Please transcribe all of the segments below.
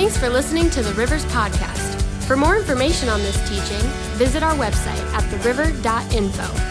Thanks for listening to the Rivers Podcast. For more information on this teaching, visit our website at theriver.info.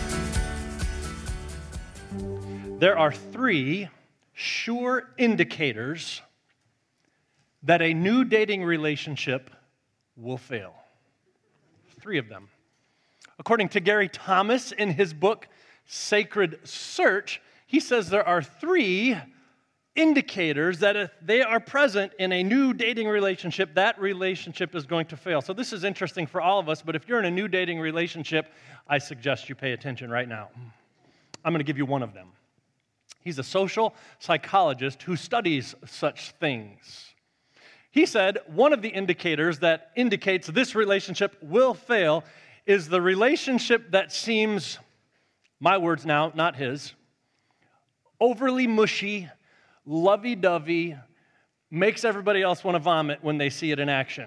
There are 3 sure indicators that a new dating relationship will fail. 3 of them. According to Gary Thomas in his book, Sacred Search, he says there are 3 indicators that if they are present in a new dating relationship, that relationship is going to fail. So this is interesting for all of us, but if you're in a new dating relationship, I suggest you pay attention right now. I'm going to give you one of them. He's a social psychologist who studies such things. He said one of the indicators that indicates this relationship will fail is the relationship that seems, my words now, not his, overly mushy, lovey-dovey, makes everybody else want to vomit when they see it in action.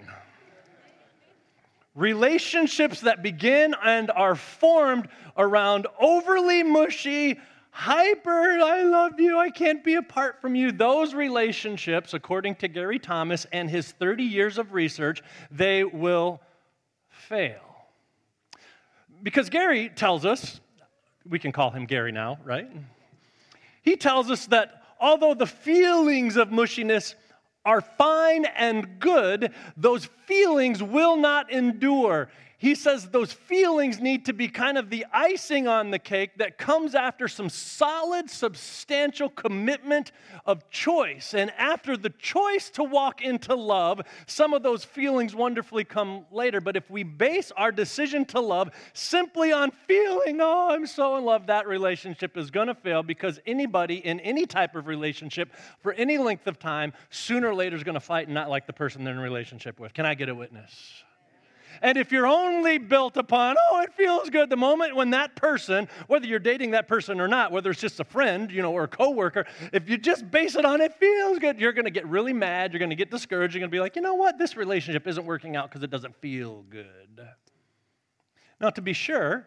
Relationships that begin and are formed around overly mushy, hyper, I love you, I can't be apart from you. Those relationships, according to Gary Thomas and his 30 years of research, they will fail. Because Gary tells us, we can call him Gary now, right? He tells us that although the feelings of mushiness are fine and good, those feelings will not endure. He says those feelings need to be kind of the icing on the cake that comes after some solid, substantial commitment of choice. And after the choice to walk into love, some of those feelings wonderfully come later. But if we base our decision to love simply on feeling, oh, I'm so in love, that relationship is going to fail, because anybody in any type of relationship for any length of time, sooner or later is going to fight and not like the person they're in a relationship with. Can I get a witness? And if you're only built upon, oh, it feels good, the moment when that person, whether you're dating that person or not, whether it's just a friend, or a coworker, if you just base it on it feels good, you're going to get really mad, you're going to get discouraged, you're going to be like, you know what, this relationship isn't working out because it doesn't feel good. Now, to be sure,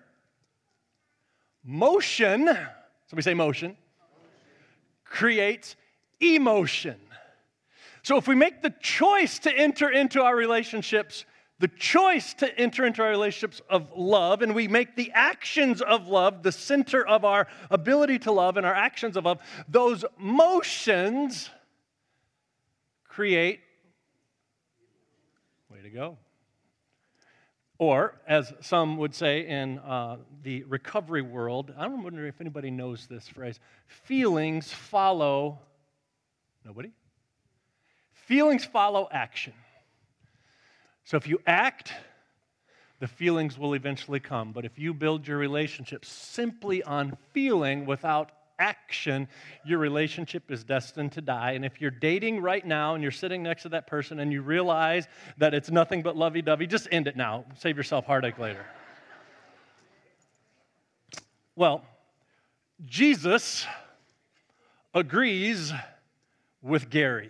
motion, somebody say motion, creates emotion. So if we make the choice to enter into our relationships, the choice to enter into our relationships of love, and we make the actions of love the center of our ability to love and our actions of love, those motions create, way to go. Or, as some would say in the recovery world, I don't wonder if anybody knows this phrase, feelings follow, nobody? Feelings follow action. So if you act, the feelings will eventually come. But if you build your relationship simply on feeling without action, your relationship is destined to die. And if you're dating right now and you're sitting next to that person and you realize that it's nothing but lovey-dovey, just end it now. Save yourself heartache later. Well, Jesus agrees with Gary.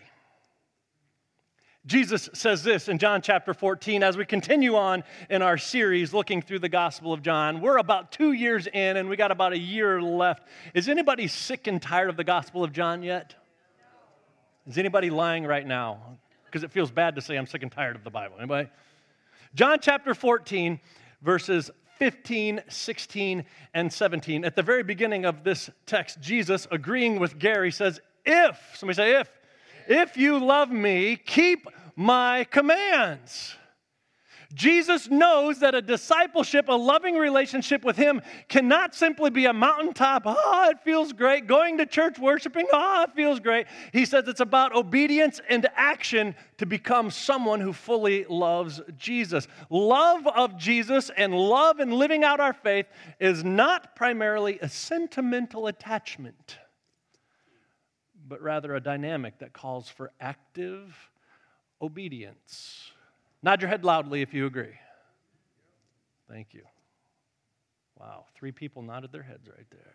Jesus says this in John chapter 14 as we continue on in our series looking through the Gospel of John. We're about 2 years in and we got about a year left. Is anybody sick and tired of the Gospel of John yet? Is anybody lying right now? Because it feels bad to say I'm sick and tired of the Bible. Anybody? John chapter 14, verses 15, 16, and 17. At the very beginning of this text, Jesus, agreeing with Gary, says, somebody say if you love me, keep my commands. Jesus knows that a discipleship, a loving relationship with him cannot simply be a mountaintop, it feels great, going to church, worshiping, it feels great. He says it's about obedience and action to become someone who fully loves Jesus. Love of Jesus and love and living out our faith is not primarily a sentimental attachment, but rather a dynamic that calls for active obedience. Nod your head loudly if you agree. Thank you. Wow, 3 people nodded their heads right there.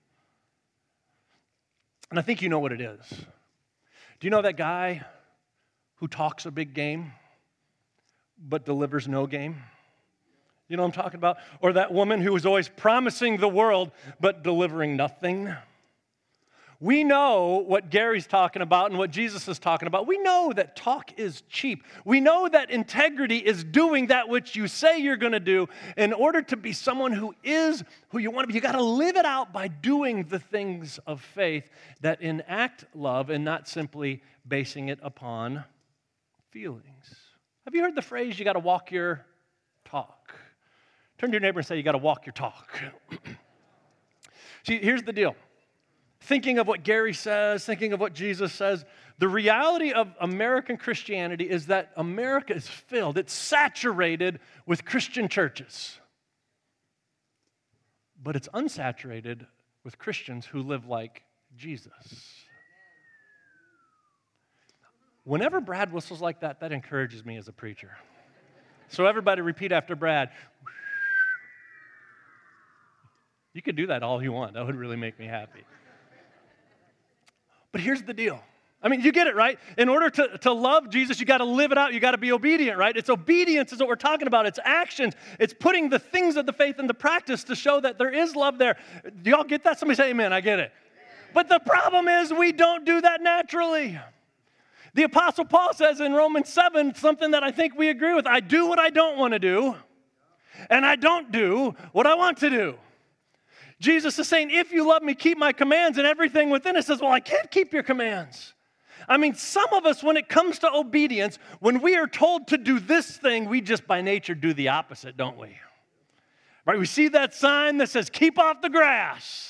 And I think you know what it is. Do you know that guy who talks a big game but delivers no game? You know what I'm talking about? Or that woman who was always promising the world but delivering nothing? We know what Gary's talking about and what Jesus is talking about. We know that talk is cheap. We know that integrity is doing that which you say you're going to do. In order to be someone who is who you want to be, you got to live it out by doing the things of faith that enact love and not simply basing it upon feelings. Have you heard the phrase, you got to walk your talk? Turn to your neighbor and say, you got to walk your talk. See, here's the deal. Thinking of what Gary says, thinking of what Jesus says, the reality of American Christianity is that America is filled, it's saturated with Christian churches. But it's unsaturated with Christians who live like Jesus. Whenever Brad whistles like that, that encourages me as a preacher. So everybody repeat after Brad. You could do that all you want. That would really make me happy. But here's the deal. I mean, you get it, right? In order to love Jesus, you got to live it out. You got to be obedient, right? It's obedience is what we're talking about. It's actions. It's putting the things of the faith into practice to show that there is love there. Do y'all get that? Somebody say amen. I get it. But the problem is we don't do that naturally. The Apostle Paul says in Romans 7 something that I think we agree with. I do what I don't want to do, and I don't do what I want to do. Jesus is saying, if you love me, keep my commands, and everything within us says, well, I can't keep your commands. I mean, some of us, when it comes to obedience, when we are told to do this thing, we just by nature do the opposite, don't we? Right? We see that sign that says, keep off the grass.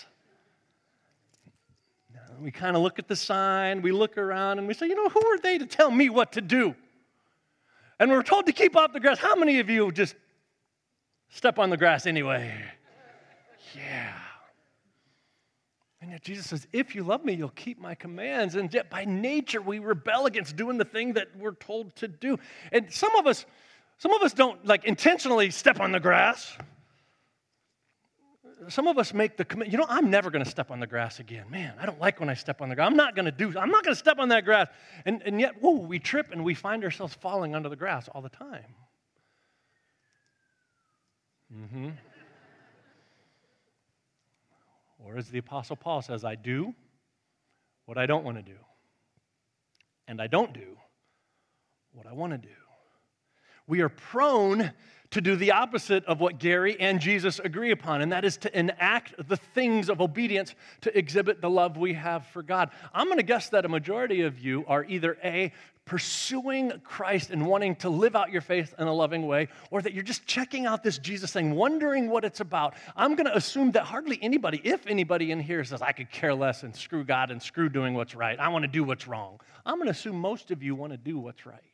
We kind of look at the sign, we look around, and we say, who are they to tell me what to do? And we're told to keep off the grass. How many of you just step on the grass anyway? Yeah. And yet Jesus says, if you love me, you'll keep my commands. And yet by nature, we rebel against doing the thing that we're told to do. And some of us don't intentionally step on the grass. Some of us make the commitment, I'm never going to step on the grass again. Man, I don't like when I step on the grass. I'm not going to step on that grass. And yet, we trip and we find ourselves falling under the grass all the time. Mm-hmm. Or as the Apostle Paul says, I do what I don't want to do. And I don't do what I want to do. We are prone to do the opposite of what Gary and Jesus agree upon, and that is to enact the things of obedience to exhibit the love we have for God. I'm going to guess that a majority of you are either A, pursuing Christ and wanting to live out your faith in a loving way, or that you're just checking out this Jesus thing, wondering what it's about. I'm going to assume that hardly anybody, if anybody in here says, I could care less and screw God and screw doing what's right. I want to do what's wrong. I'm going to assume most of you want to do what's right.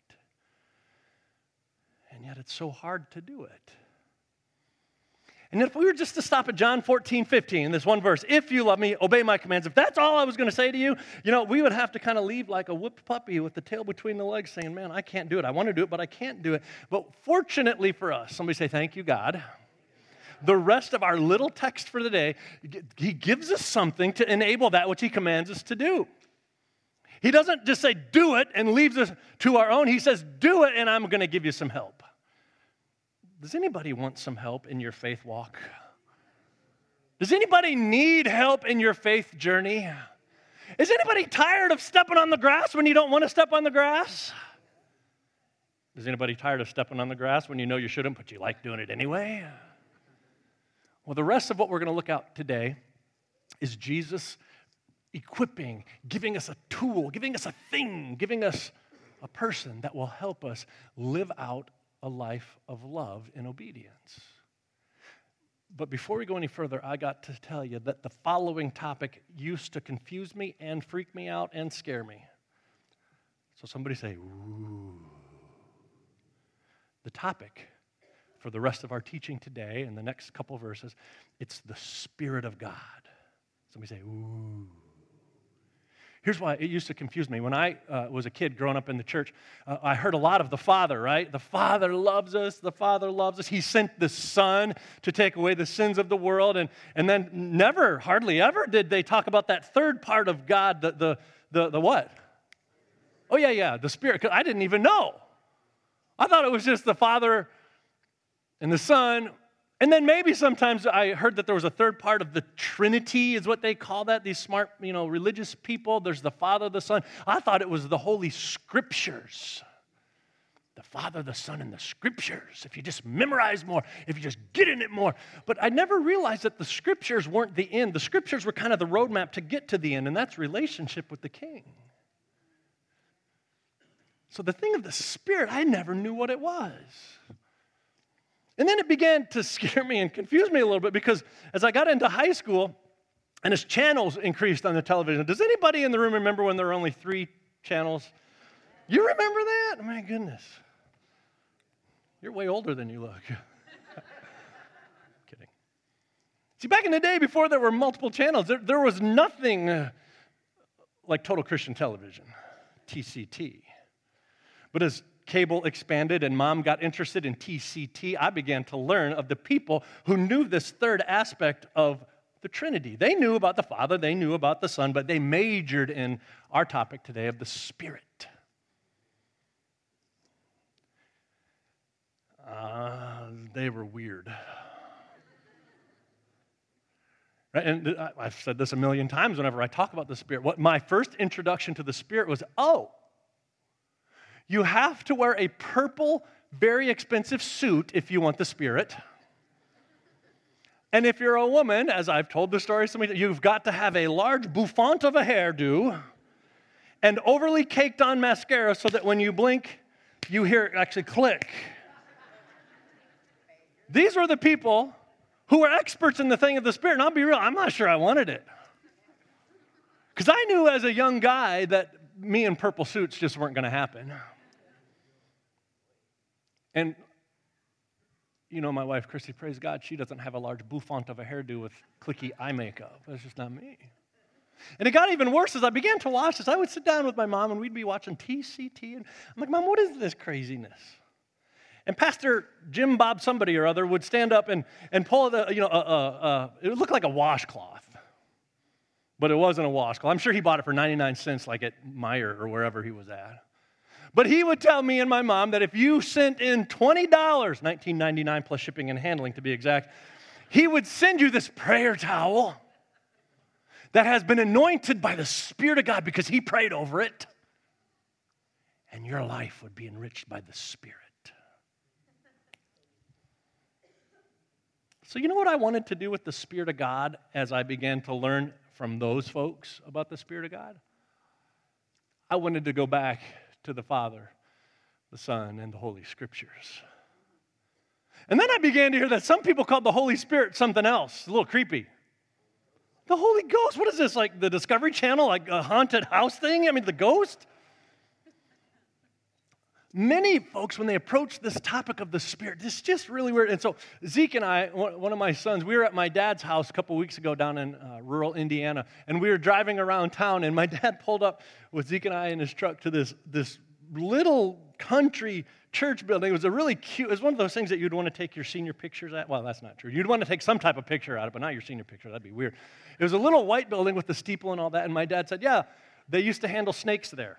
And yet it's so hard to do it. And if we were just to stop at John 14:15, this one verse, if you love me, obey my commands. If that's all I was going to say to you, we would have to kind of leave like a whipped puppy with the tail between the legs saying, man, I can't do it. I want to do it, but I can't do it. But fortunately for us, somebody say, thank you, God. The rest of our little text for the day, he gives us something to enable that which he commands us to do. He doesn't just say, do it, and leaves us to our own. He says, do it, and I'm going to give you some help. Does anybody want some help in your faith walk? Does anybody need help in your faith journey? Is anybody tired of stepping on the grass when you don't want to step on the grass? Is anybody tired of stepping on the grass when you know you shouldn't, but you like doing it anyway? Well, the rest of what we're going to look at today is Jesus equipping, giving us a tool, giving us a thing, giving us a person that will help us live out a life of love and obedience. But before we go any further, I got to tell you that the following topic used to confuse me and freak me out and scare me. So somebody say, ooh. The topic for the rest of our teaching today and the next couple verses, it's the Spirit of God. Somebody say, ooh. Here's why it used to confuse me. When I was a kid growing up in the church, I heard a lot of the Father, right? The Father loves us. The Father loves us. He sent the Son to take away the sins of the world. And then never, hardly ever did they talk about that third part of God, the what? Oh, yeah, the Spirit. 'Cause I didn't even know. I thought it was just the Father and the Son And then maybe sometimes I heard that there was a third part of the Trinity, is what they call that, these smart, religious people. There's the Father, the Son. I thought it was the Holy Scriptures. The Father, the Son, and the Scriptures. If you just memorize more, if you just get in it more. But I never realized that the Scriptures weren't the end. The Scriptures were kind of the roadmap to get to the end, and that's relationship with the King. So the thing of the Spirit, I never knew what it was. And then it began to scare me and confuse me a little bit, because as I got into high school and as channels increased on the television, does anybody in the room remember when there were only 3 channels? You remember that? Oh, my goodness. You're way older than you look. Kidding. See, back in the day, before there were multiple channels, there was nothing like Total Christian Television, TCT. But as cable expanded and Mom got interested in TCT, I began to learn of the people who knew this third aspect of the Trinity. They knew about the Father, they knew about the Son, but they majored in our topic today of the Spirit. They were weird. Right? And I've said this a million times whenever I talk about the Spirit. What my first introduction to the Spirit was, you have to wear a purple, very expensive suit if you want the Spirit. And if you're a woman, as I've told the story so many times, you've got to have a large bouffant of a hairdo and overly caked on mascara so that when you blink, you hear it actually click. These were the people who were experts in the thing of the Spirit. And I'll be real, I'm not sure I wanted it. Because I knew as a young guy that me in purple suits just weren't going to happen. And, my wife, Christy, praise God, she doesn't have a large bouffant of a hairdo with clicky eye makeup. That's just not me. And it got even worse as I began to watch this. I would sit down with my mom, and we'd be watching TCT. And I'm like, Mom, what is this craziness? And Pastor Jim Bob somebody or other would stand up and pull it would look like a washcloth. But it wasn't a washcloth. I'm sure he bought it for 99 cents like at Meijer or wherever he was at. But he would tell me and my mom that if you sent in $20, $19.99 plus shipping and handling to be exact, he would send you this prayer towel that has been anointed by the Spirit of God because he prayed over it. And your life would be enriched by the Spirit. So you know what I wanted to do with the Spirit of God as I began to learn from those folks about the Spirit of God? I wanted to go back to the Father, the Son, and the Holy Scriptures. And then I began to hear that some people called the Holy Spirit something else, a little creepy. The Holy Ghost, what is this, like the Discovery Channel, like a haunted house thing? I mean, the ghost? Many folks, when they approach this topic of the Spirit, it's just really weird. And so Zeke and I, one of my sons, we were at my dad's house a couple weeks ago down in rural Indiana, and we were driving around town, and my dad pulled up with Zeke and I in his truck to this little country church building. It was a really cute, it was one of those things that you'd want to take your senior pictures at. Well, that's not true. You'd want to take some type of picture out of it, but not your senior picture. That'd be weird. It was a little white building with the steeple and all that, and my dad said, yeah, they used to handle snakes there.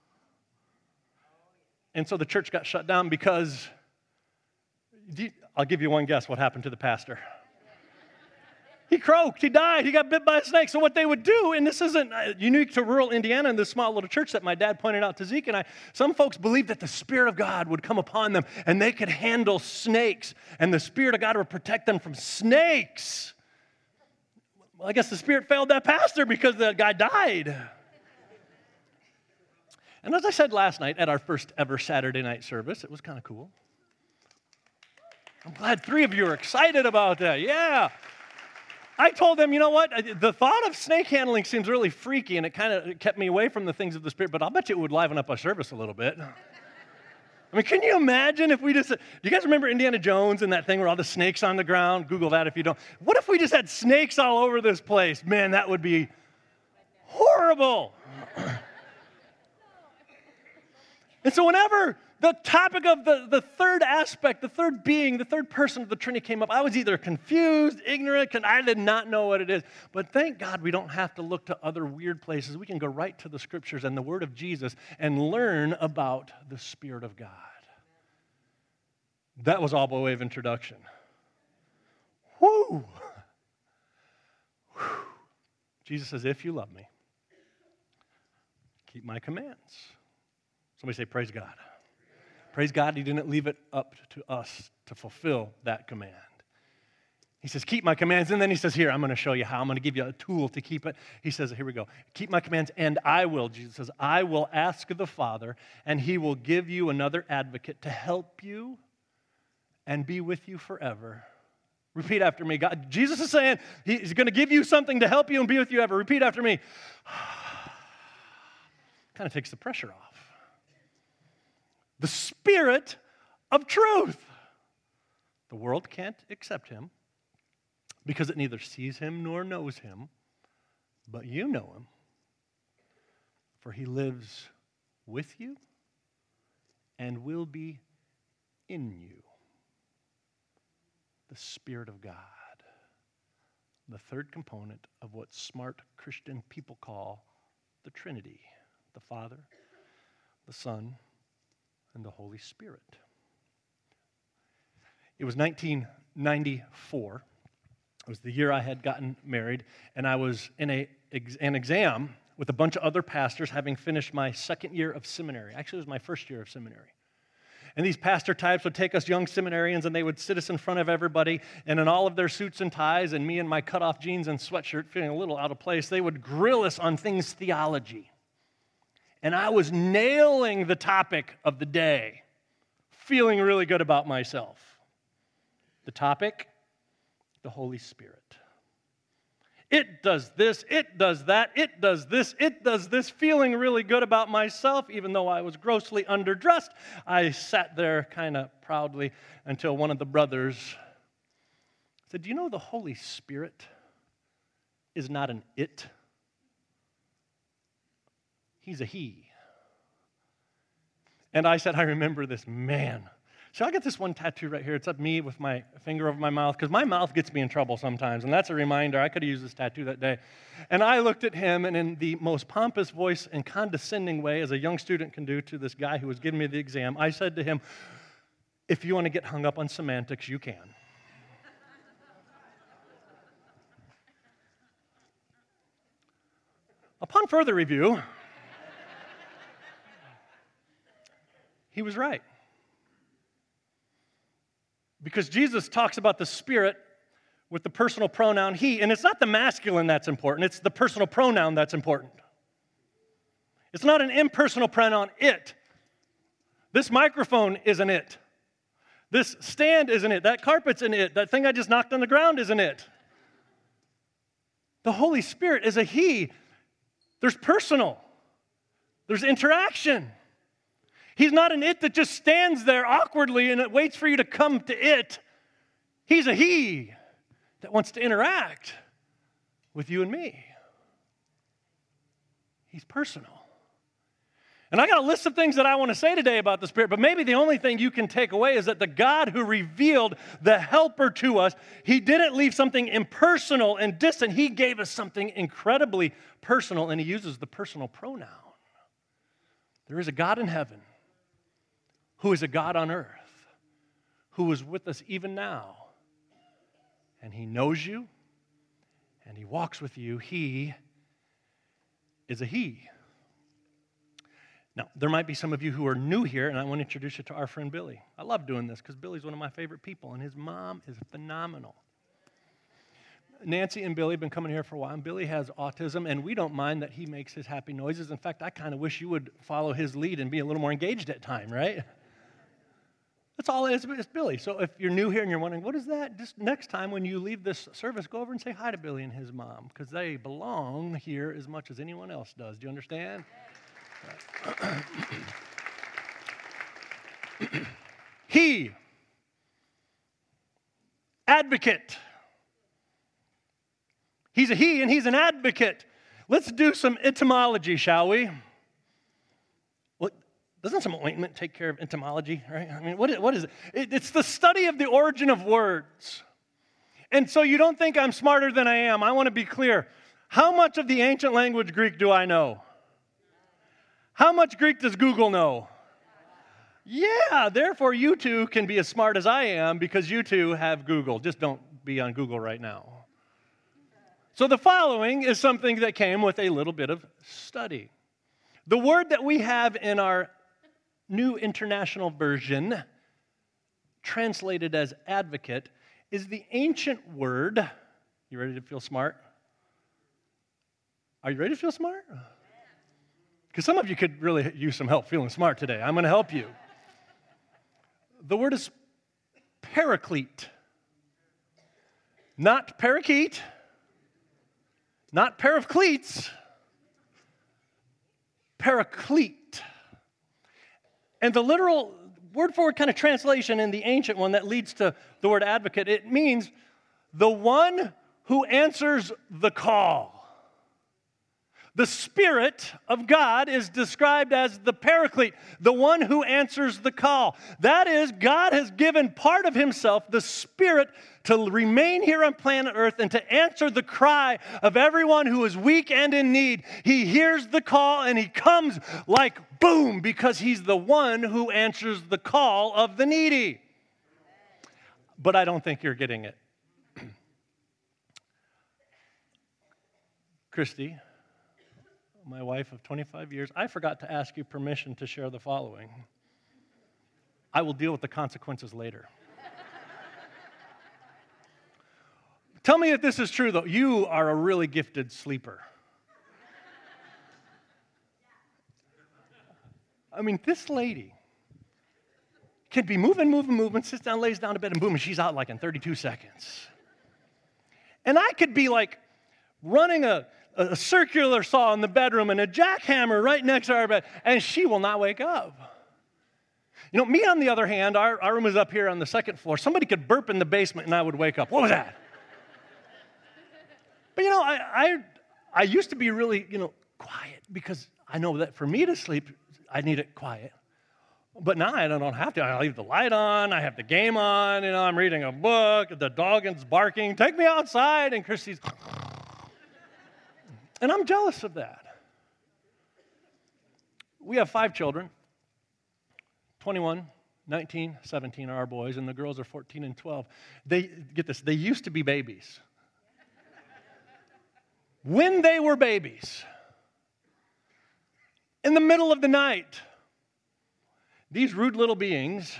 And so the church got shut down because, I'll give you one guess what happened to the pastor. He croaked, he died, he got bit by a snake. So what they would do, and this isn't unique to rural Indiana and this small little church that my dad pointed out to Zeke and I, some folks believed that the Spirit of God would come upon them and they could handle snakes, and the Spirit of God would protect them from snakes. Well, I guess the Spirit failed that pastor because the guy died. And as I said last night at our first ever Saturday night service, it was kind of cool. I'm glad 3 of you are excited about that. Yeah. I told them, you know what? The thought of snake handling seems really freaky, and it kind of kept me away from the things of the Spirit, but I'll bet you it would liven up our service a little bit. I mean, can you imagine if we just, do you guys remember Indiana Jones and that thing where all the snakes on the ground? Google that if you don't. What if we just had snakes all over this place? Man, that would be horrible. And so whenever the topic of the third aspect, the third being, the third person of the Trinity came up, I was either confused, ignorant, I did not know what it is. But thank God we don't have to look to other weird places. We can go right to the Scriptures and the Word of Jesus and learn about the Spirit of God. That was all by way of introduction. Whew. Whew. Jesus says, if you love me, keep my commands. Somebody say, praise God. Praise God, he didn't leave it up to us to fulfill that command. He says, keep my commands, and then he says, here, I'm going to show you how. I'm going to give you a tool to keep it. He says, here we go. Keep my commands, and I will. Jesus says, I will ask the Father, and he will give you another advocate to help you and be with you forever. Repeat after me. God, Jesus is saying he's going to give you something to help you and be with you ever. Repeat after me. Kind of takes the pressure off. The Spirit of truth. The world can't accept him because it neither sees him nor knows him, but you know him, for he lives with you and will be in you. The Spirit of God, the third component of what smart Christian people call the Trinity, the Father, the Son, and the Holy Spirit. It was 1994. It was the year I had gotten married, and I was in an exam with a bunch of other pastors having finished my second year of seminary. Actually, it was my first year of seminary. And these pastor types would take us young seminarians, and they would sit us in front of everybody, and in all of their suits and ties, and me in my cut-off jeans and sweatshirt feeling a little out of place, they would grill us on things theology. And I was nailing the topic of the day, feeling really good about myself. The topic, the Holy Spirit. It does this, it does that, it does this, feeling really good about myself, even though I was grossly underdressed. I sat there kind of proudly until one of the brothers said, do you know the Holy Spirit is not an it? He's a he. And I said, I remember this, man. So I got this one tattoo right here. It's of me with my finger over my mouth, because my mouth gets me in trouble sometimes, and that's a reminder. I could have used this tattoo that day. And I looked at him, and in the most pompous voice and condescending way, as a young student can do to this guy who was giving me the exam, I said to him, if you want to get hung up on semantics, you can. Upon further review, he was right. Because Jesus talks about the Spirit with the personal pronoun he, and it's not the masculine that's important, it's the personal pronoun that's important. It's not an impersonal pronoun, it. This microphone isn't it. This stand isn't it. That carpet's in it. That thing I just knocked on the ground isn't it. The Holy Spirit is a he. There's personal. There's interaction. He's not an it that just stands there awkwardly and it waits for you to come to it. He's a he that wants to interact with you and me. He's personal. And I got a list of things that I want to say today about the Spirit, but maybe the only thing you can take away is that the God who revealed the helper to us, he didn't leave something impersonal and distant. He gave us something incredibly personal, and he uses the personal pronoun. There is a God in heaven who is a God on earth, who is with us even now. And he knows you, and he walks with you. He is a he. Now, there might be some of you who are new here, and I want to introduce you to our friend Billy. I love doing this because Billy's one of my favorite people, and his mom is phenomenal. Nancy and Billy have been coming here for a while, and Billy has autism, and we don't mind that he makes his happy noises. In fact, I kind of wish you would follow his lead and be a little more engaged at time, right? That's all it is. It's Billy. So if you're new here and you're wondering, what is that? Just next time when you leave this service, go over and say hi to Billy and his mom, because they belong here as much as anyone else does. Do you understand? He, advocate. He's a he and he's an advocate. Let's do some etymology, shall we? Well, doesn't some ointment take care of etymology, right? I mean, what is it? It's the study of the origin of words. And so you don't think I'm smarter than I am. I want to be clear. How much of the ancient language Greek do I know? How much Greek does Google know? Yeah, therefore you two can be as smart as I am because you two have Google. Just don't be on Google right now. So the following is something that came with a little bit of study. The word that we have in our New International Version, translated as advocate, is the ancient word. You ready to feel smart? Are you ready to feel smart? Because some of you could really use some help feeling smart today. I'm going to help you. The word is paraclete. Not parakeet. Not pair of cleats. Paraclete. And the literal word-for-word kind of translation in the ancient one that leads to the word advocate, it means the one who answers the call. The Spirit of God is described as the Paraclete, the one who answers the call. That is, God has given part of himself, the Spirit, to remain here on planet Earth and to answer the cry of everyone who is weak and in need. He hears the call and he comes like boom, because he's the one who answers the call of the needy. But I don't think you're getting it. Christy, my wife of 25 years, I forgot to ask you permission to share the following. I will deal with the consequences later. Tell me if this is true, though. You are a really gifted sleeper. I mean, this lady can be moving, sits down, lays down to bed, and boom, and she's out like in 32 seconds. And I could be like running a circular saw in the bedroom and a jackhammer right next to our bed, and she will not wake up. You know, me on the other hand, our room is up here on the second floor. Somebody could burp in the basement and I would wake up. What was that? But you know, I used to be really, quiet, because I know that for me to sleep, I need it quiet. But now I don't have to. I leave the light on, I have the game on, I'm reading a book, the dog is barking, take me outside, and Christy's... And I'm jealous of that. We have 5 children. 21, 19, 17 are our boys, and the girls are 14 and 12. They used to be babies. When they were babies, in the middle of the night, these rude little beings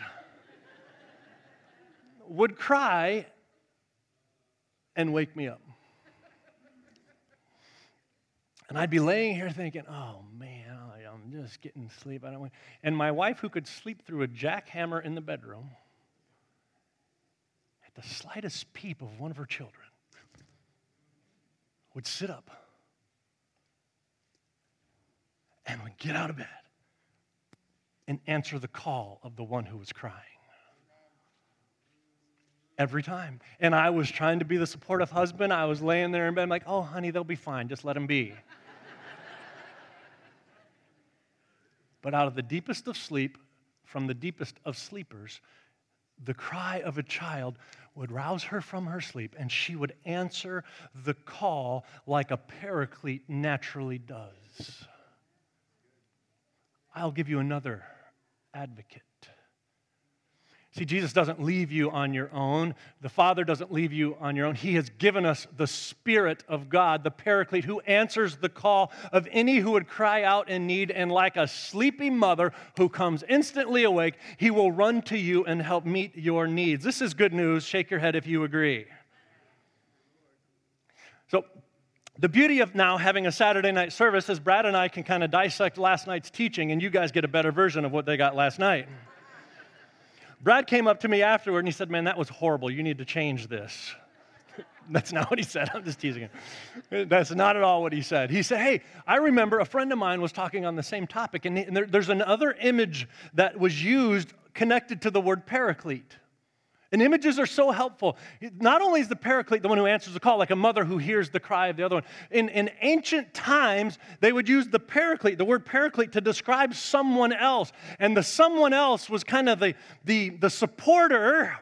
would cry and wake me up. And I'd be laying here thinking, oh man, I'm just getting sleep. And my wife, who could sleep through a jackhammer in the bedroom, at the slightest peep of one of her children, would sit up and would get out of bed and answer the call of the one who was crying. Every time. And I was trying to be the supportive husband. I was laying there in bed, I'm like, oh, honey, they'll be fine. Just let them be. But out of the deepest of sleep, from the deepest of sleepers, the cry of a child would rouse her from her sleep, and she would answer the call like a paraclete naturally does. I'll give you another advocate. See, Jesus doesn't leave you on your own. The Father doesn't leave you on your own. He has given us the Spirit of God, the Paraclete, who answers the call of any who would cry out in need. And like a sleepy mother who comes instantly awake, He will run to you and help meet your needs. This is good news. Shake your head if you agree. So, the beauty of now having a Saturday night service is Brad and I can kind of dissect last night's teaching, and you guys get a better version of what they got last night. Brad came up to me afterward and he said, man, that was horrible. You need to change this. That's not what he said. I'm just teasing him. That's not at all what he said. He said, hey, I remember a friend of mine was talking on the same topic, and there's another image that was used connected to the word paraclete. And images are so helpful. Not only is the paraclete the one who answers the call, like a mother who hears the cry of the other one. In ancient times, they would use the paraclete, the word paraclete, to describe someone else. And the someone else was kind of the supporter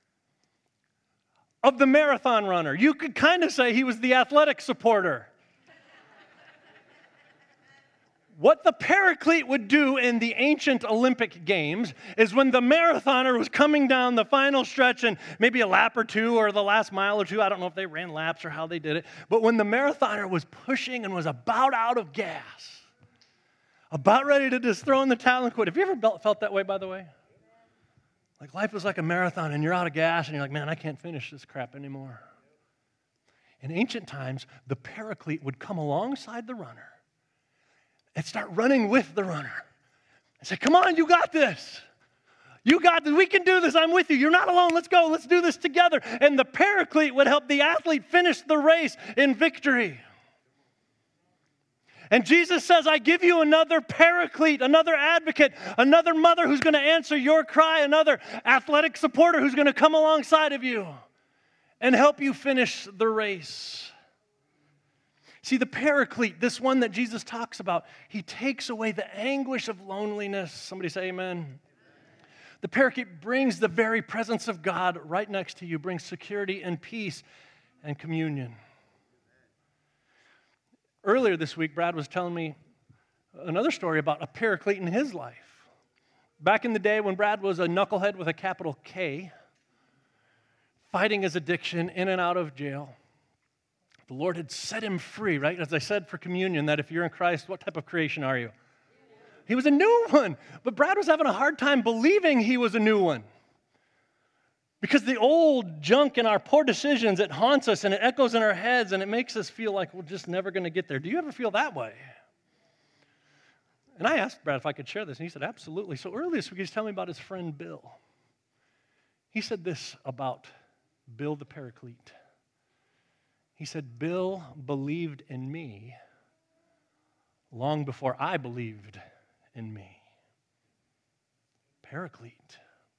of the marathon runner. You could kind of say he was the athletic supporter. What the paraclete would do in the ancient Olympic Games is when the marathoner was coming down the final stretch and maybe a lap or two or the last mile or two, I don't know if they ran laps or how they did it, but when the marathoner was pushing and was about out of gas, about ready to just throw in the towel and quit. Have you ever felt that way, by the way? Like life is like a marathon and you're out of gas and you're like, man, I can't finish this crap anymore. In ancient times, the paraclete would come alongside the runner and start running with the runner. And say, come on, you got this. You got this. We can do this. I'm with you. You're not alone. Let's go. Let's do this together. And the paraclete would help the athlete finish the race in victory. And Jesus says, I give you another paraclete, another advocate, another mother who's going to answer your cry, another athletic supporter who's going to come alongside of you and help you finish the race. See, the paraclete, this one that Jesus talks about, he takes away the anguish of loneliness. Somebody say amen. The paraclete brings the very presence of God right next to you, brings security and peace and communion. Earlier this week, Brad was telling me another story about a paraclete in his life. Back in the day when Brad was a knucklehead with a capital K, fighting his addiction in and out of jail, the Lord had set him free, right? As I said for communion, that if you're in Christ, what type of creation are you? He was a new one. But Brad was having a hard time believing he was a new one. Because the old junk in our poor decisions, it haunts us and it echoes in our heads and it makes us feel like we're just never going to get there. Do you ever feel that way? And I asked Brad if I could share this, and he said, absolutely. So earlier this week, he was telling me about his friend Bill. He said this about Bill the Paraclete. He said, Bill believed in me long before I believed in me. Paraclete.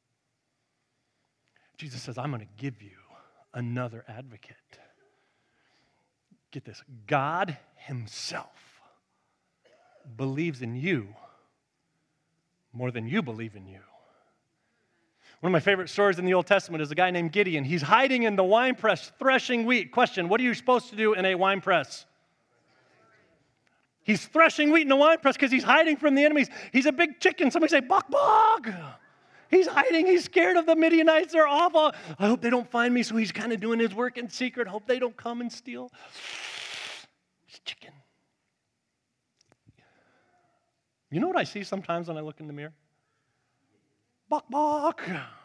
Jesus says, I'm going to give you another advocate. Get this. God himself believes in you more than you believe in you. One of my favorite stories in the Old Testament is a guy named Gideon. He's hiding in the winepress threshing wheat. Question, what are you supposed to do in a winepress? He's threshing wheat in a winepress because he's hiding from the enemies. He's a big chicken. Somebody say, bok, bok. He's hiding. He's scared of the Midianites. They're awful. I hope they don't find me. So he's kind of doing his work in secret. Hope they don't come and steal. It's chicken. You know what I see sometimes when I look in the mirror? Bok, bok.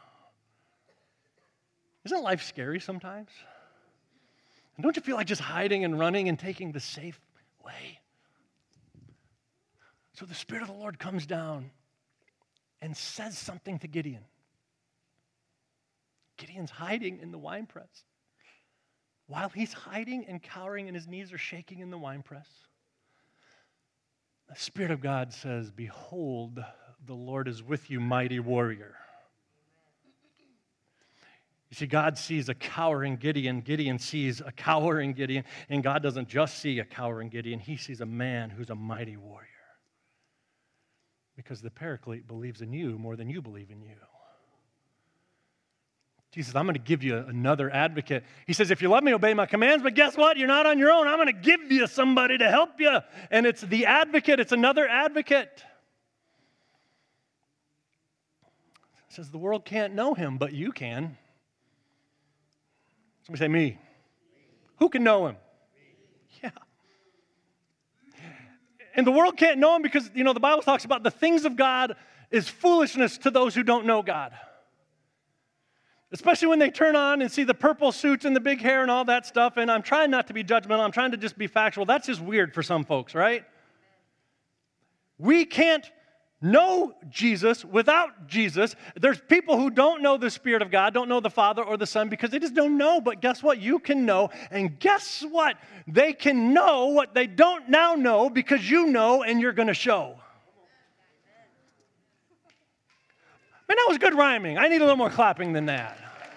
Isn't life scary sometimes? And don't you feel like just hiding and running and taking the safe way? So the Spirit of the Lord comes down and says something to Gideon. Gideon's hiding in the winepress. While he's hiding and cowering and his knees are shaking in the winepress, the Spirit of God says, behold, the Lord is with you, mighty warrior. You see, God sees a cowering Gideon. Gideon sees a cowering Gideon. And God doesn't just see a cowering Gideon. He sees a man who's a mighty warrior. Because the Paraclete believes in you more than you believe in you. Jesus, I'm going to give you another advocate. He says, if you love me, obey my commands, but guess what? You're not on your own. I'm going to give you somebody to help you. And it's the advocate. It's another advocate. It says the world can't know him, but you can. Somebody say me. Who can know him? Yeah. And the world can't know him because, the Bible talks about the things of God is foolishness to those who don't know God. Especially when they turn on and see the purple suits and the big hair and all that stuff. And I'm trying not to be judgmental. I'm trying to just be factual. That's just weird for some folks, right? We can't know Jesus without Jesus. There's people who don't know the Spirit of God, don't know the Father or the Son because they just don't know. But guess what? You can know. And guess what? They can know what they don't now know because you know and you're going to show. Man, that was good rhyming. I need a little more clapping than that.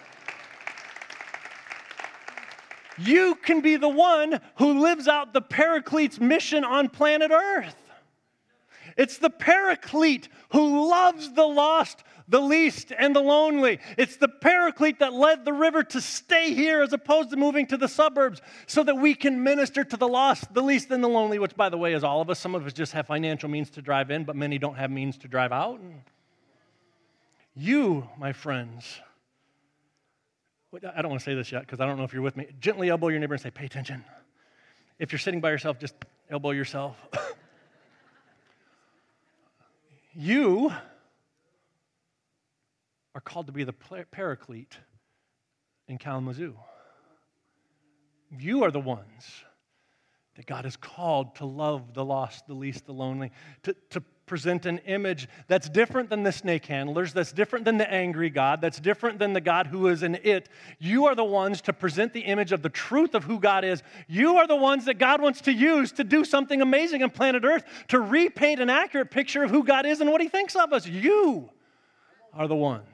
You can be the one who lives out the Paraclete's mission on planet Earth. It's the Paraclete who loves the lost the least, and the lonely. It's the paraclete that led the river to stay here as opposed to moving to the suburbs so that we can minister to the lost, the least, and the lonely, which, by the way, is all of us. Some of us just have financial means to drive in, but many don't have means to drive out. You, my friends, I don't want to say this yet because I don't know if you're with me. Gently elbow your neighbor and say, pay attention. If you're sitting by yourself, just elbow yourself. You are called to be the paraclete in Kalamazoo. You are the ones that God has called to love the lost, the least, the lonely, to present an image that's different than the snake handlers, that's different than the angry God, that's different than the God who is an it. You are the ones to present the image of the truth of who God is. You are the ones that God wants to use to do something amazing on planet Earth, to repaint an accurate picture of who God is and what He thinks of us. You are the ones.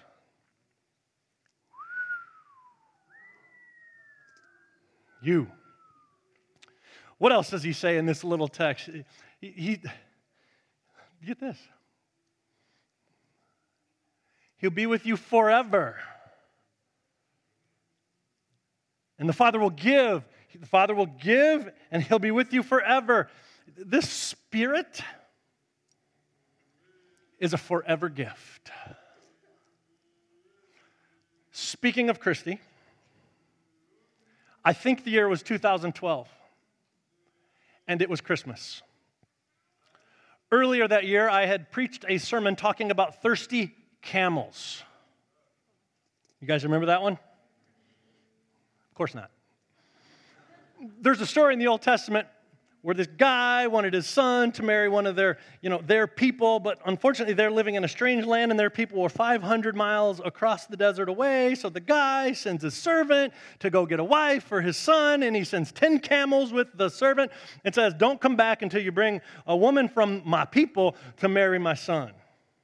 You. What else does he say in this little text? Get this. He'll be with you forever. And the Father will give. The Father will give, and He'll be with you forever. This Spirit is a forever gift. Speaking of Christy, I think the year was 2012, and it was Christmas. Earlier that year, I had preached a sermon talking about thirsty camels. You guys remember that one? Of course not. There's a story in the Old Testament where this guy wanted his son to marry one of their people, but unfortunately they're living in a strange land and their people were 500 miles across the desert away, so the guy sends his servant to go get a wife for his son, and he sends 10 camels with the servant and says, don't come back until you bring a woman from my people to marry my son.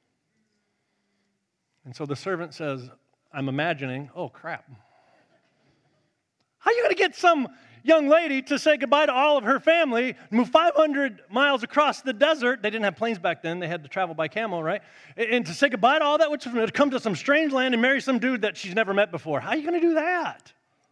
And so the servant says, I'm imagining, oh crap, how are you going to get some young lady to say goodbye to all of her family, move 500 miles across the desert? They didn't have planes back then. They had to travel by camel, right? And to say goodbye to all that, which is to come to some strange land and marry some dude that she's never met before. How are you going to do that?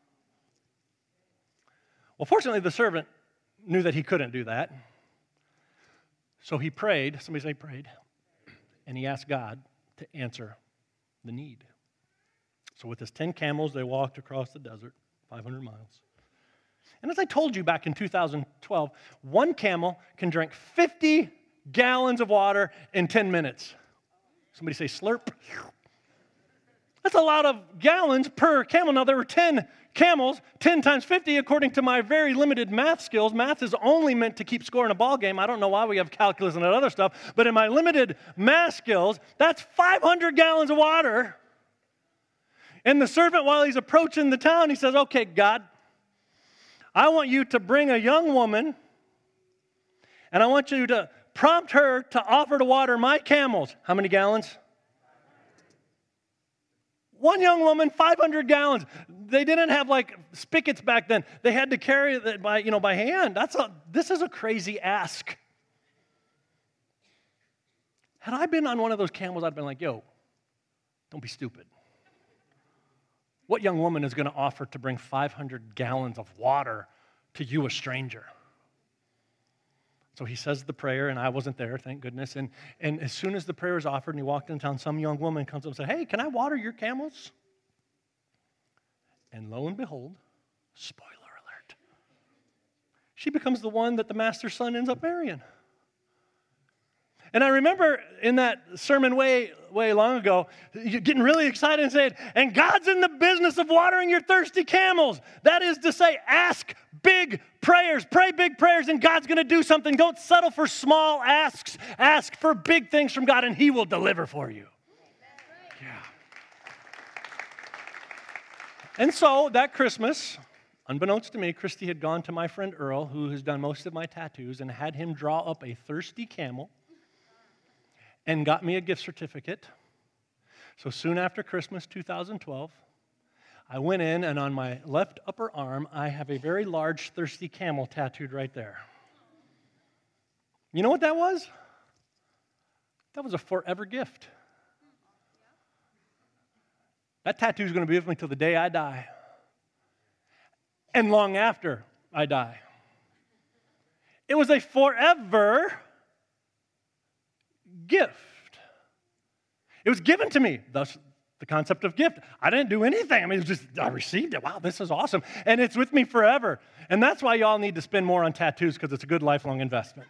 Well, fortunately, the servant knew that he couldn't do that. So he prayed. Somebody say prayed. And he asked God to answer the need. So with his 10 camels, they walked across the desert, 500 miles. And as I told you back in 2012, one camel can drink 50 gallons of water in 10 minutes. Somebody say slurp. That's a lot of gallons per camel. Now, there were 10 camels, 10 times 50, according to my very limited math skills. Math is only meant to keep score in a ball game. I don't know why we have calculus and that other stuff, but in my limited math skills, that's 500 gallons of water. And the servant, while he's approaching the town, he says, okay, God, I want you to bring a young woman, and I want you to prompt her to offer to water my camels. How many gallons? One young woman, 500 gallons. They didn't have like spigots back then. They had to carry it by hand. This is a crazy ask. Had I been on one of those camels, I'd been like, yo, don't be stupid. What young woman is going to offer to bring 500 gallons of water to you, a stranger? So he says the prayer, and I wasn't there, thank goodness. And as soon as the prayer is offered and he walked in town, some young woman comes up and says, hey, can I water your camels? And lo and behold, spoiler alert, she becomes the one that the master's son ends up marrying. And I remember in that sermon way long ago, getting really excited and saying, and God's in the business of watering your thirsty camels. That is to say, ask big prayers, pray big prayers, and God's going to do something. Don't settle for small asks. Ask for big things from God, and He will deliver for you. Yeah. And so that Christmas, unbeknownst to me, Christy had gone to my friend Earl, who has done most of my tattoos, and had him draw up a thirsty camel and got me a gift certificate. So soon after Christmas 2012, I went in, and on my left upper arm, I have a very large thirsty camel tattooed right there. You know what that was? That was a forever gift. That tattoo is going to be with me till the day I die. And long after I die. It was a forever gift. It was given to me, thus the concept of gift. I didn't do anything. I mean, it was just, I received it. Wow, this is awesome. And it's with me forever. And that's why y'all need to spend more on tattoos, because it's a good lifelong investment.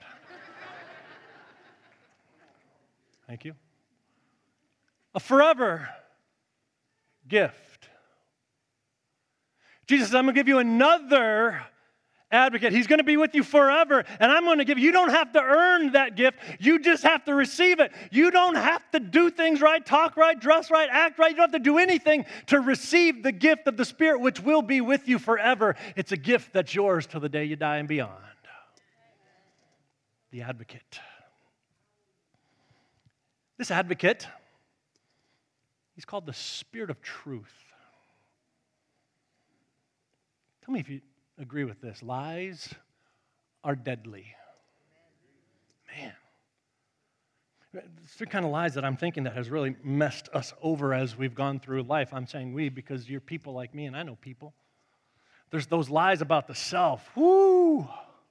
Thank you. A forever gift. Jesus says, I'm going to give you another advocate. He's going to be with you forever, and I'm going to give you. You don't have to earn that gift. You just have to receive it. You don't have to do things right, talk right, dress right, act right. You don't have to do anything to receive the gift of the Spirit, which will be with you forever. It's a gift that's yours till the day you die and beyond. The advocate. This advocate, he's called the Spirit of Truth. Tell me if you agree with this. Lies are deadly. Man. It's the kind of lies that I'm thinking that has really messed us over as we've gone through life. I'm saying we because you're people like me, and I know people. There's those lies about the self. Woo!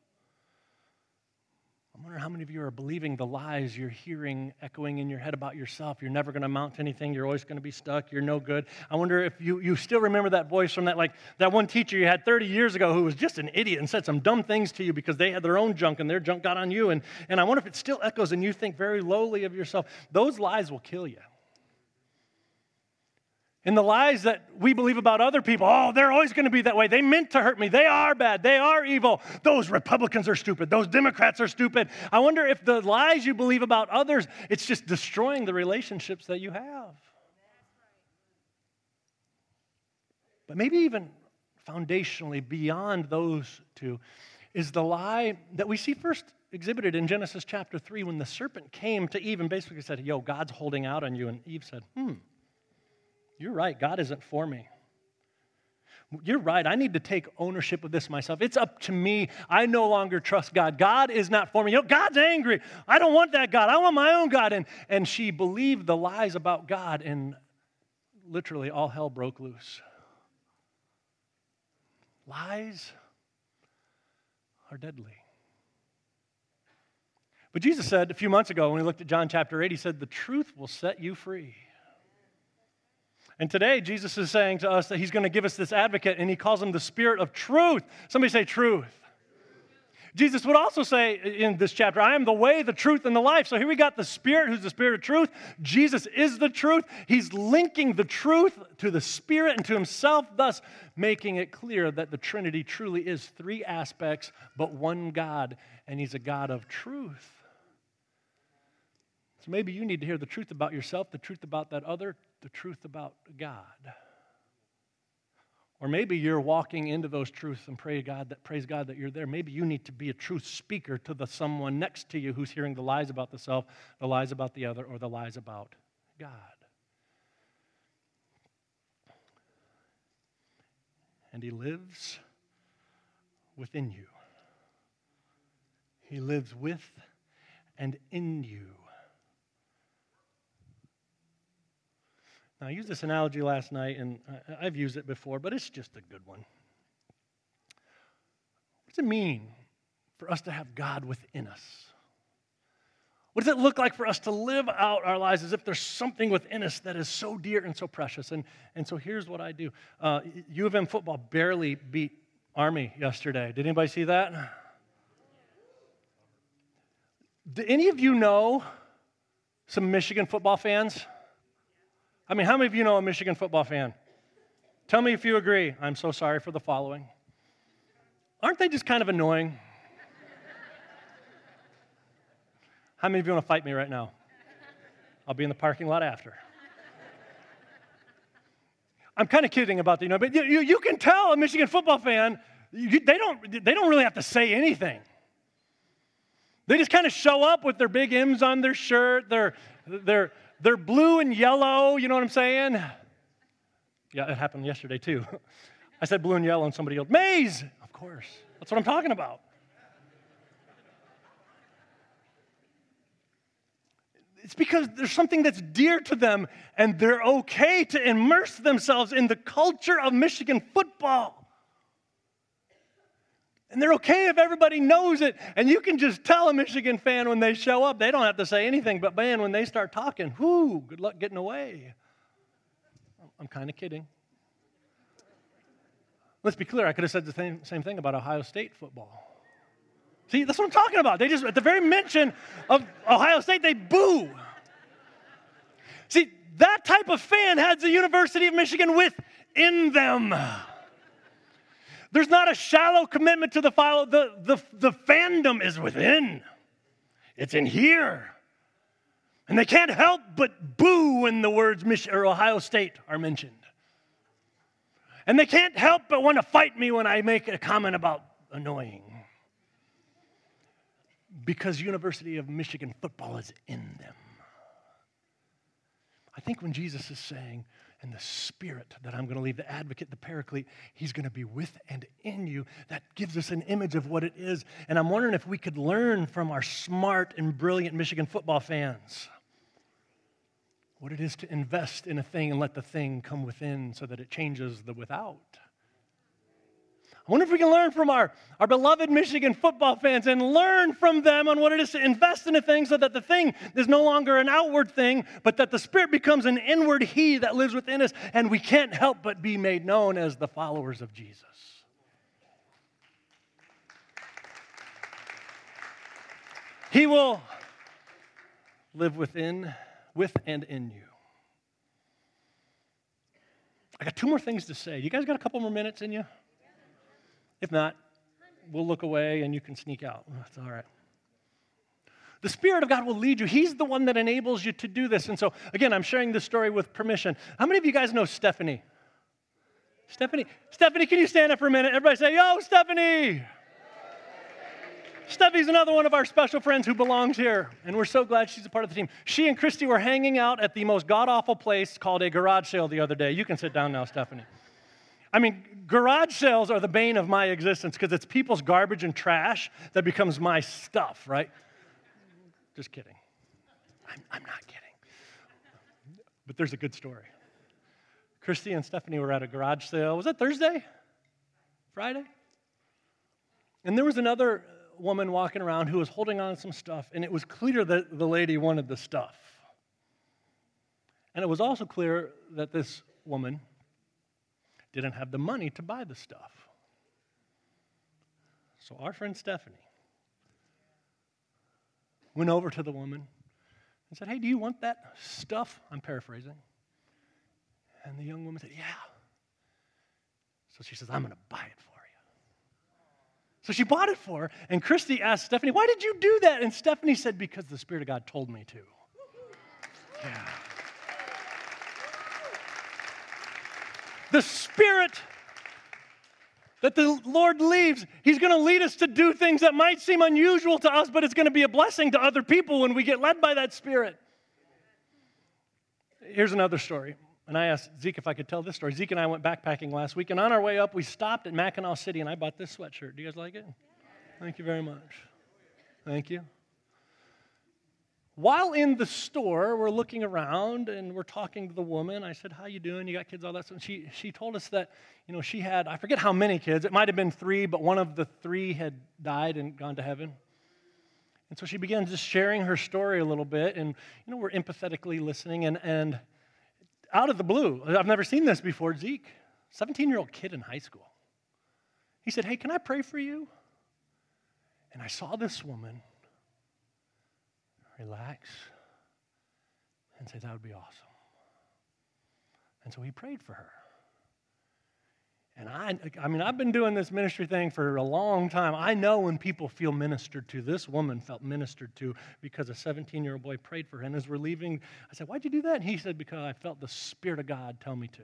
I wonder how many of you are believing the lies you're hearing echoing in your head about yourself. You're never going to amount to anything. You're always going to be stuck. You're no good. I wonder if you still remember that voice from that one teacher you had 30 years ago who was just an idiot and said some dumb things to you because they had their own junk and their junk got on you. And I wonder if it still echoes and you think very lowly of yourself. Those lies will kill you. And the lies that we believe about other people, oh, they're always going to be that way. They meant to hurt me. They are bad. They are evil. Those Republicans are stupid. Those Democrats are stupid. I wonder if the lies you believe about others, it's just destroying the relationships that you have. But maybe even foundationally beyond those two is the lie that we see first exhibited in Genesis chapter 3 when the serpent came to Eve and basically said, yo, God's holding out on you. And Eve said, you're right, God isn't for me. You're right, I need to take ownership of this myself. It's up to me. I no longer trust God. God is not for me. God's angry. I don't want that God. I want my own God. And she believed the lies about God, and literally all hell broke loose. Lies are deadly. But Jesus said a few months ago when we looked at John chapter 8, he said, the truth will set you free. And today, Jesus is saying to us that he's going to give us this advocate, and he calls him the Spirit of Truth. Somebody say truth. Jesus would also say in this chapter, I am the way, the truth, and the life. So here we got the Spirit, who's the Spirit of truth. Jesus is the truth. He's linking the truth to the Spirit and to himself, thus making it clear that the Trinity truly is three aspects, but one God, and he's a God of truth. So maybe you need to hear the truth about yourself, the truth about that other, the truth about God. Or maybe you're walking into those truths and praise God that you're there. Maybe you need to be a truth speaker to the someone next to you who's hearing the lies about the self, the lies about the other, or the lies about God. And he lives within you. He lives with and in you. Now, I used this analogy last night, and I've used it before, but it's just a good one. What does it mean for us to have God within us? What does it look like for us to live out our lives as if there's something within us that is so dear and so precious? And so here's what I do. U of M football barely beat Army yesterday. Did anybody see that? Do any of you know some Michigan football fans? I mean, how many of you know a Michigan football fan? Tell me if you agree. I'm so sorry for the following. Aren't they just kind of annoying? How many of you want to fight me right now? I'll be in the parking lot after. I'm kind of kidding about the, but you can tell a Michigan football fan, they don't really have to say anything. They just kind of show up with their big M's on their shirt, they're blue and yellow, you know what I'm saying? Yeah, it happened yesterday too. I said blue and yellow and somebody yelled, Maize! Of course, that's what I'm talking about. It's because there's something that's dear to them, and they're okay to immerse themselves in the culture of Michigan football. And they're okay if everybody knows it. And you can just tell a Michigan fan when they show up, they don't have to say anything, but man, when they start talking, whoo, good luck getting away. I'm kind of kidding. Let's be clear, I could have said the same thing about Ohio State football. See, that's what I'm talking about. They just, at the very mention of Ohio State, they boo. See, that type of fan has the University of Michigan within them. There's not a shallow commitment to the fandom is within. It's in here. And they can't help but boo when the words Ohio State are mentioned. And they can't help but want to fight me when I make a comment about annoying. Because University of Michigan football is in them. I think when Jesus is saying, and the Spirit that I'm going to leave, the Advocate, the Paraclete, He's going to be with and in you. That gives us an image of what it is. And I'm wondering if we could learn from our smart and brilliant Michigan football fans what it is to invest in a thing and let the thing come within so that it changes the without. I wonder if we can learn from our beloved Michigan football fans and learn from them on what it is to invest in a thing so that the thing is no longer an outward thing, but that the Spirit becomes an inward He that lives within us, and we can't help but be made known as the followers of Jesus. He will live with and in you. I got 2 more things to say. You guys got a couple more minutes in you? If not, we'll look away and you can sneak out. That's all right. The Spirit of God will lead you. He's the one that enables you to do this. And so, again, I'm sharing this story with permission. How many of you guys know Stephanie? Stephanie, can you stand up for a minute? Everybody say, yo, Stephanie. Stephanie's another one of our special friends who belongs here, and we're so glad she's a part of the team. She and Christy were hanging out at the most god-awful place called a garage sale the other day. You can sit down now, Stephanie. I mean, garage sales are the bane of my existence because it's people's garbage and trash that becomes my stuff, right? Just kidding. I'm not kidding. But there's a good story. Christy and Stephanie were at a garage sale. Was that Thursday? Friday? And there was another woman walking around who was holding on to some stuff, and it was clear that the lady wanted the stuff. And it was also clear that this woman didn't have the money to buy the stuff. So our friend Stephanie went over to the woman and said, hey, do you want that stuff? I'm paraphrasing. And the young woman said, yeah. So she says, I'm going to buy it for you. So she bought it for her, and Christy asked Stephanie, why did you do that? And Stephanie said, because the Spirit of God told me to. Yeah. The Spirit that the Lord leaves, He's going to lead us to do things that might seem unusual to us, but it's going to be a blessing to other people when we get led by that Spirit. Here's another story. And I asked Zeke if I could tell this story. Zeke and I went backpacking last week, and on our way up, we stopped at Mackinac City, and I bought this sweatshirt. Do you guys like it? Thank you very much. Thank you. While in the store, we're looking around, and we're talking to the woman. I said, how you doing? You got kids, all that stuff? And she told us that, she had, I forget how many kids. It might have been 3, but one of the 3 had died and gone to heaven. And so she began just sharing her story a little bit, and, we're empathetically listening, and out of the blue, I've never seen this before, Zeke, 17-year-old kid in high school. He said, hey, can I pray for you? And I saw this woman relax and say, that would be awesome. And so he prayed for her. And I've been doing this ministry thing for a long time. I know when people feel ministered to. This woman felt ministered to because a 17-year-old boy prayed for her. And as we're leaving, I said, why'd you do that? And he said, because I felt the Spirit of God tell me to.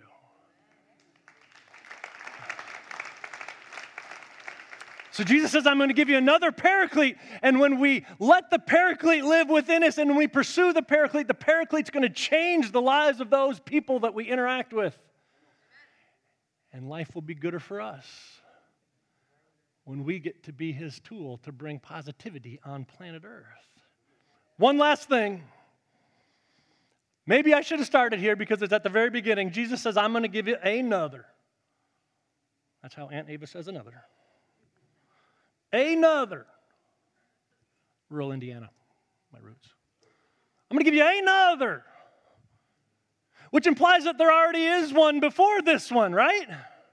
So Jesus says, I'm going to give you another paraclete. And when we let the paraclete live within us and when we pursue the paraclete's going to change the lives of those people that we interact with. And life will be gooder for us when we get to be His tool to bring positivity on planet Earth. One last thing. Maybe I should have started here because it's at the very beginning. Jesus says, I'm going to give you another. That's how Aunt Ava says another. Another. Rural Indiana, my roots. I'm going to give you another. Which implies that there already is one before this one, right?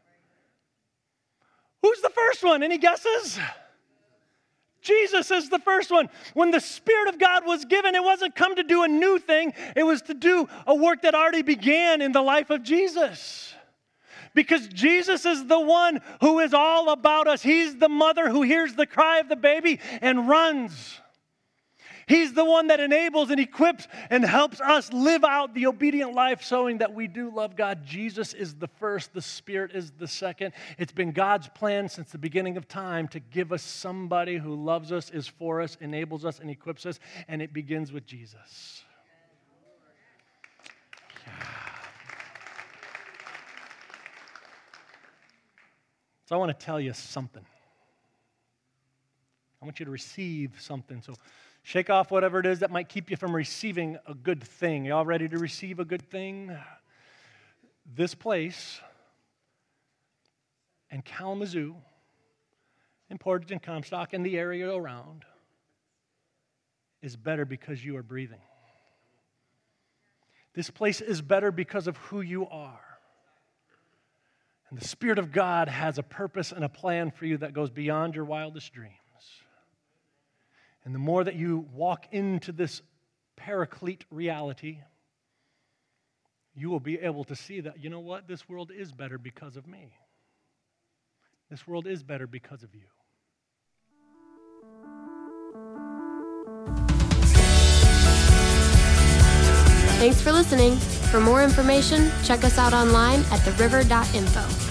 Who's the first one? Any guesses? Jesus is the first one. When the Spirit of God was given, it wasn't come to do a new thing. It was to do a work that already began in the life of Jesus. Because Jesus is the one who is all about us. He's the mother who hears the cry of the baby and runs. He's the one that enables and equips and helps us live out the obedient life, showing that we do love God. Jesus is the first. The Spirit is the second. It's been God's plan since the beginning of time to give us somebody who loves us, is for us, enables us, and equips us, and it begins with Jesus. So I want to tell you something. I want you to receive something. So shake off whatever it is that might keep you from receiving a good thing. You all ready to receive a good thing? This place and Kalamazoo and Portage and Comstock and the area around is better because you are breathing. This place is better because of who you are. And the Spirit of God has a purpose and a plan for you that goes beyond your wildest dreams. And the more that you walk into this paraclete reality, you will be able to see that, you know what? This world is better because of me. This world is better because of you. Thanks for listening. For more information, check us out online at theriver.info.